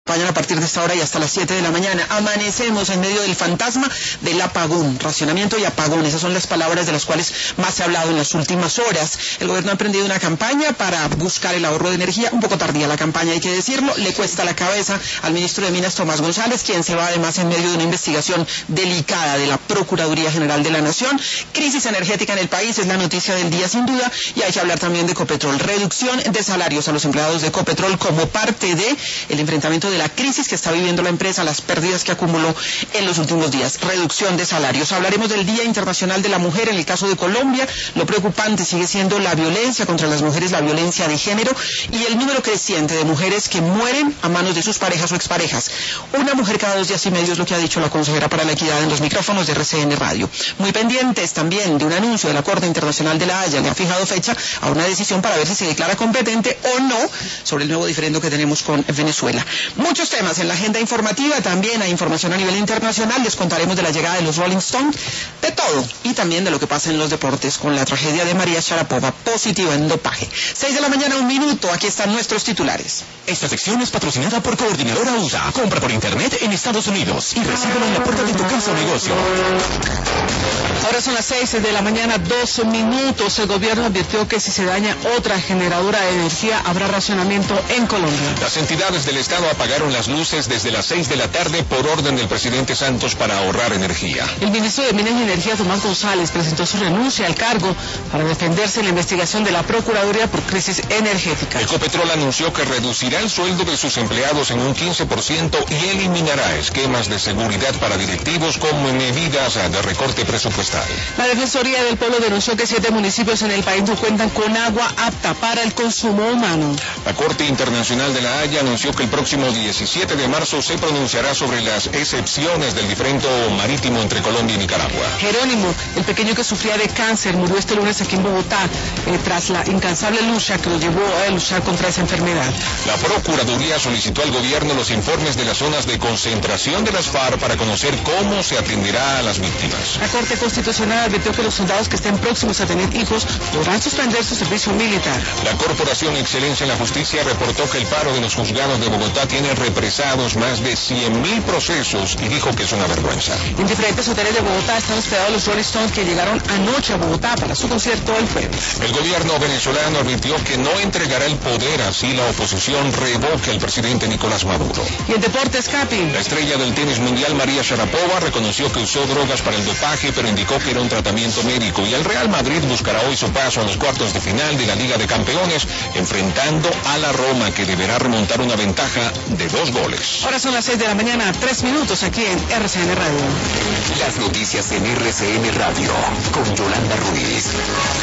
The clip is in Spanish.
Vayan a partir de esta hora y hasta las 7 de la mañana. Amanecemos en medio del fantasma del apagón, racionamiento y apagón. Esas son las palabras de las cuales más se ha hablado en las últimas horas. El gobierno ha emprendido una campaña para buscar el ahorro de energía. Un poco tardía la campaña, hay que decirlo. Le cuesta la cabeza al ministro de Minas, Tomás González, quien se va además en medio de una investigación delicada de la Procuraduría General de la Nación. Crisis energética en el país es la noticia del día sin duda, y hay que hablar también de Ecopetrol. Reducción de salarios a los empleados de Ecopetrol como parte de el enfrentamiento de la crisis que está viviendo la empresa, las pérdidas que acumuló en los últimos días. Reducción de salarios. Hablaremos del Día Internacional de la Mujer. En el caso de Colombia, lo preocupante sigue siendo la violencia contra las mujeres, la violencia de género y el número creciente de mujeres que mueren a manos de sus parejas o exparejas. Una mujer cada 2 días y medio es lo que ha dicho la consejera para la equidad en los micrófonos de RCN Radio. Muy pendientes también de un anuncio de la Corte Internacional de la Haya, que ha fijado fecha a una decisión para ver si se declara competente o no sobre el nuevo diferendo que tenemos con Venezuela. Muchos temas en la agenda informativa, también hay información a nivel internacional, les contaremos de la llegada de los Rolling Stones, de todo, y también de lo que pasa en los deportes con la tragedia de María Sharapova, positiva en dopaje. 6 de la mañana, 1 minuto, aquí están nuestros titulares. Esta sección es patrocinada por Coordinadora USA. Compra por internet en Estados Unidos y recíbelo en la puerta de tu casa o negocio. Ahora son las 6 de la mañana, 12 minutos. El gobierno advirtió que si se daña otra generadora de energía, habrá racionamiento en Colombia. Las entidades del Estado apagaron las luces desde las 6 de la tarde por orden del presidente Santos para ahorrar energía. El ministro de Minas y Energía, Tomás González, presentó su renuncia al cargo para defenderse en la investigación de la Procuraduría por crisis energética. Ecopetrol anunció que reducirá el sueldo de sus empleados en un 15% y eliminará esquemas de seguridad para directivos como medidas de recorte presupuestal. La Defensoría del Pueblo denunció que 7 municipios en el país no cuentan con agua apta para el consumo humano. La Corte Internacional de la Haya anunció que el próximo 17 de marzo se pronunciará sobre las excepciones del diferendo marítimo entre Colombia y Nicaragua. Jerónimo, el pequeño que sufría de cáncer, murió este lunes aquí en Bogotá tras la incansable lucha que lo llevó a luchar contra esa enfermedad. La Procuraduría solicitó al gobierno los informes de las zonas de concentración de las FARC para conocer cómo se atenderá a las víctimas. La Corte Constitucional advirtió que los soldados que estén próximos a tener hijos podrán suspender su servicio militar. La Corporación Excelencia en la Justicia reportó que el paro de los juzgados de Bogotá tiene represados más de 100.000 procesos y dijo que es una vergüenza. En diferentes hoteles de Bogotá están hospedados los Rolling Stones que llegaron anoche a Bogotá para su concierto el jueves. El gobierno venezolano advirtió que no entregará el poder así la oposición revoque al presidente Nicolás Maduro. Y en deportes, Capi. La estrella del tenis mundial María Sharapova reconoció que usó drogas para el dopaje, pero indicó que era un tratamiento médico. Y el Real Madrid buscará hoy su paso a los cuartos de final de la Liga de Campeones, enfrentando a la Roma, que deberá remontar una ventaja de 2 goles. Ahora son las 6 de la mañana, 3 minutos aquí en RCN Radio. Las noticias en RCN Radio con Yolanda Ruiz.